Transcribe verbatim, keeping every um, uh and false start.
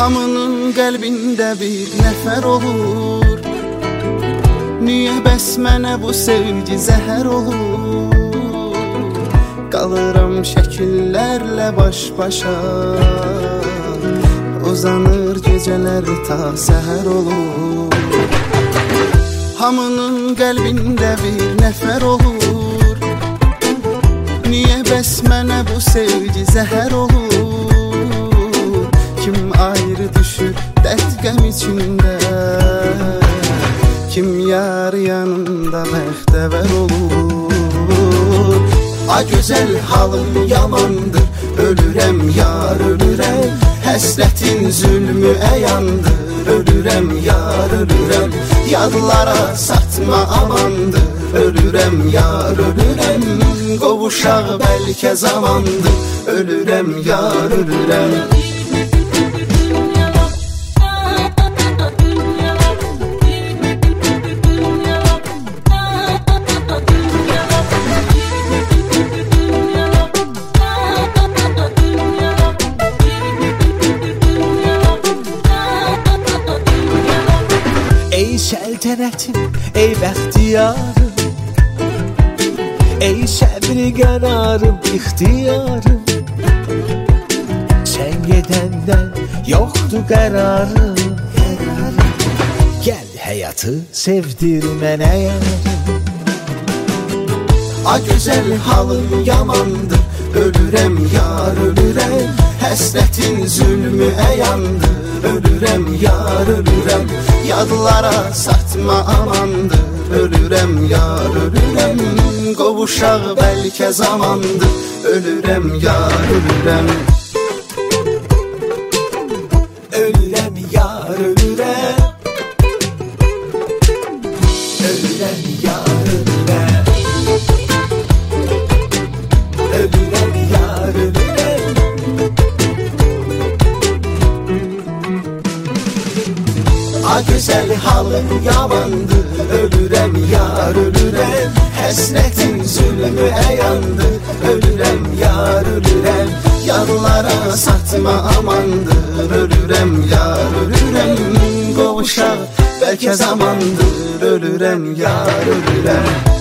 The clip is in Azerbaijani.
Hamının qəlbində bir nəfər olur. Niyə bəs mənə bu sevgi zəhər olur? Qalıram şəkillərlə baş-başa, uzanır gecələr ta səhər olur. Hamının qəlbində bir nəfər olur. Niyə bəs mənə bu sevgi zəhər olur? Kim ayrı düşür dərd qəm içində, kim yar yanında bəxtəvər olur. A gözəl halım yamandır, ölürəm yar ölürəm. Həsrətin zülmü əyandır, ölürəm yar ölürəm. Yadlara satma amandır, ölürəm yar ölürəm. Qovuşaq bəlkə zamandır, ölürəm yar ölürəm. Ey səltənətim, ey bəxtiyarım, ey səbri qənarım, ixtiyarım. Sən gedəndən yoxdur qərarım. Gəl həyatı sevdir mənə yarım. A gözəl halım yamandır, ölürəm yar ölürəm. Həsrətin zülmü əyandır, ölürəm yar ölürəm. Yadlara satma amandır, ölürəm yar ölürəm. Qovuşaq bəlkə zamandır, ölürəm yar ölürəm. Ölürəm yar ölürəm. Ölürəm yar ölürəm. Ölürəm yar ölürəm. A gözəl halım yamandır, ölürəm yar ölürəm. Həsrətin zülmü əyandır, ölürəm yar ölürəm. Yadlara satma amandır, ölürəm yar ölürəm. Qovuşaq bəlkə zamandır, ölürəm yar ölürəm.